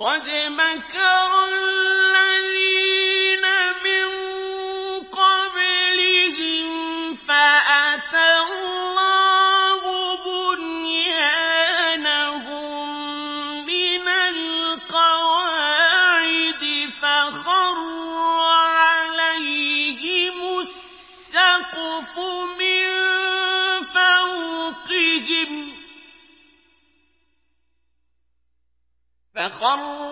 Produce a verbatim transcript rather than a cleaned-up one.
قَدْ مَكَرَ الَّذِينَ مِن قَبْلِهِمْ فَأَتَى اللَّهُ بُنْيَانَهُم مِّنَ الْقَوَاعِدِ فَخَرَّ عَلَيْهِمُ السَّقْفُ مِن فَوْقِهِمْ فَخَرَّ